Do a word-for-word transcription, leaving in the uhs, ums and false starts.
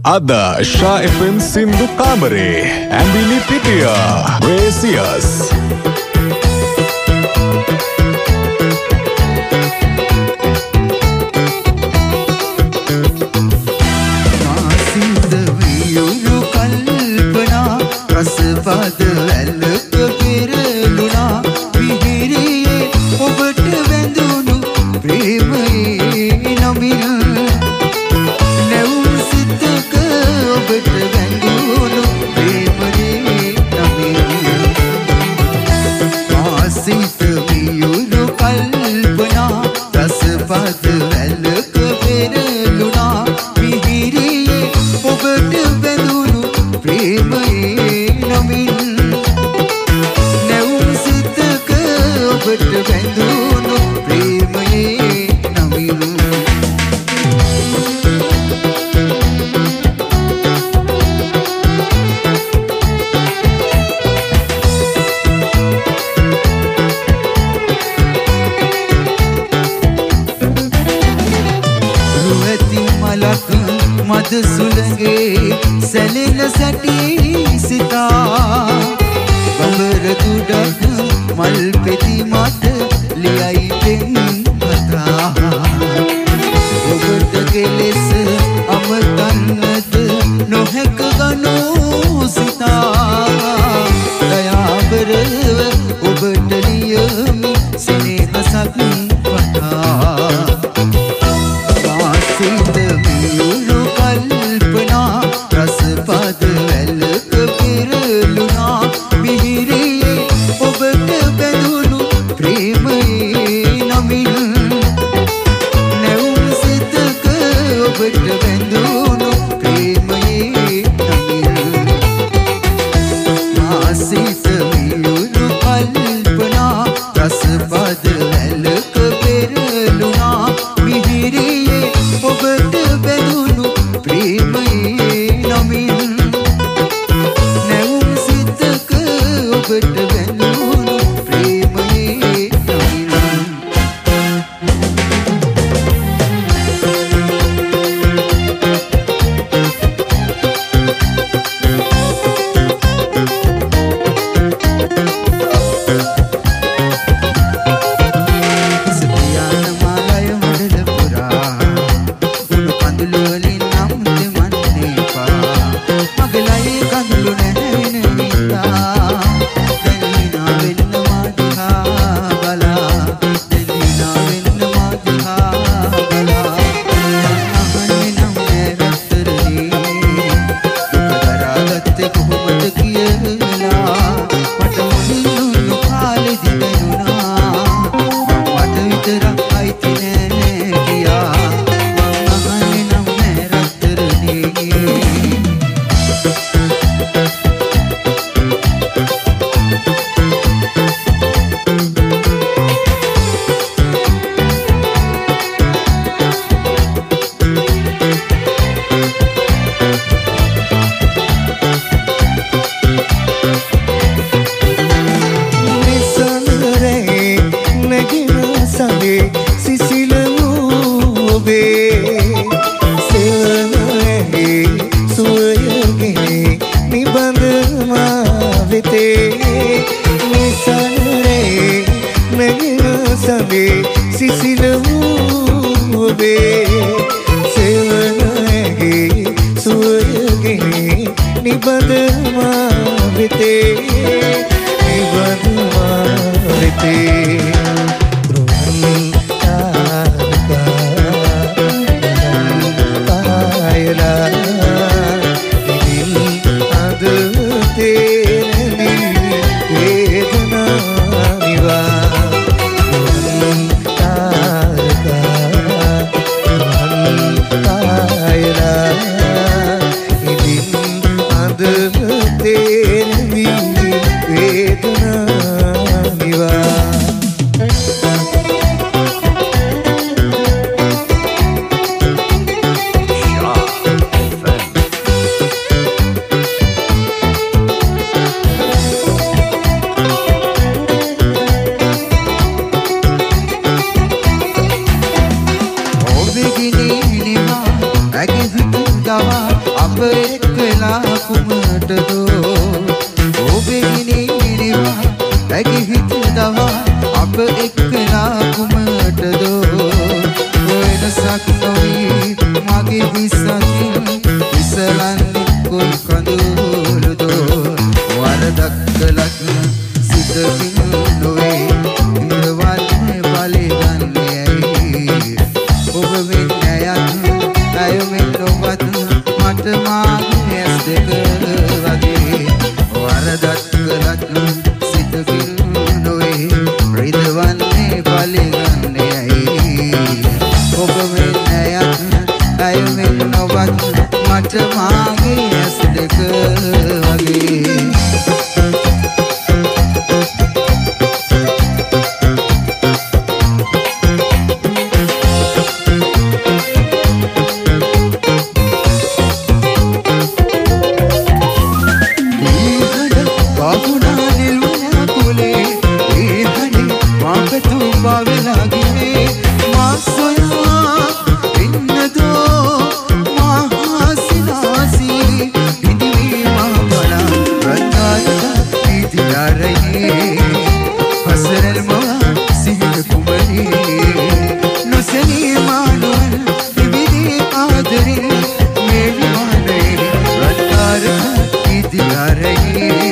Ada Shah F M Sindhu Kamare Ambili Pitiya Gracious රසපද ඇලක පෙරළුණා විහිරියේ ඔබට වැඳුණු ප්‍රේමයේ නමින් නැවුම් සිතක ඔබට වැඳුණු ප්‍රේමයේ නමින් ආසිත වියුරු කල්පනා රසපද ඇලක පෙරළුණා විහිරියේ ඔබට වැඳුණු ප්‍රේමයේ නැවුම් සිතක ඔබට වැඳුණු ප්‍රේමයේ නමින් රුවති මලක් මද සුළඟේ සැලෙන සැටි සිතා බඹර තුඩක් මල් පෙති මත ලියයි පෙන් කතා ඔබට කෙලෙස අමතන්නට නොහැක ගනෝ සිතා දයාබරව ඔබට ලියමි සෙනෙහසක් වටා වාසිත මියුරු කල්පනා රසපද වැලක පෙරළුණා විහිරියේ ඔබට බැඳුණු ප්‍රේමයේ නමින් නැවුම් සිතක ඔබට වැඳුණු ප්‍රේමයේ නමින් වාසිත මියුරු කල්පනා රසපද වැලක පෙරළුණා විහිරියේ ඔබට බැඳුණු ප්‍රේමයේ නමින් නැවුම් සිතක ඔබට වැඳුණු ප්‍රේමයේ නමින් සතියාන මාලය මඩල පුරා ගුණ කඳුළු වලින් නම් දෙමන්නේ පා මගලයි කඳුළු නැවෙන විතා දෙන්නා වෙන්න මාදිහා බලා දෙන්නා වෙන්න මාදිහා බලා අහන්නේ නම් නැවතරනේ දුක දරාගත්තේ කොහොමද කියලා මට මුලින්ම කාලෙදි දැනුණා මට විතරක් අයිති නෑ කියා මම අහන්නේ නම් නැවතරනේ නිසනරේ නැගින සඳේ සිසිල වූ ඔබේ සෙවනැහි සුවයගේ නිබඳ මා වෙතේ නිසනරේ නැගින සඳේ සිසිල වූ ඔබේ සෙවනැහි සුවයගේ නිබඳ මා වෙතේ නිබඳ මා වෙතේ රුවන් තාරකා ඉදින් අද තේරෙමි වේදනා නිවා රුවන් තාරකා රුවන් තාරකා ඉදින් අද තේරෙමි වේදනා නිවා අප එක්කලා කුමටදෝ ඔබේ ගිනිනවා ඇගේ හිත දවා අප එක්කලා කුමටදෝ වෙනසක් නොවී මගේ හිසකින් විසලන්නේ කොයි කඳුළුදෝ වරදක් කළත් සිතකින් නොවේ ඉරවන්නේ බලේ ගන්නේ ඇයි ඔබ වෙන්නේ යත් අය මෙන්න ඔබත් මට මාගේ ඇස් දෙක වගේ වරදක් කළත් සිතකින් නොවේ ඉරවන්නේ බලේ ගන්නේ ඇයි ඔබ වෙන්නේ යත් අය මෙන්න ඔබත් මට මාගේ ඇස් දෙක වගේ Rani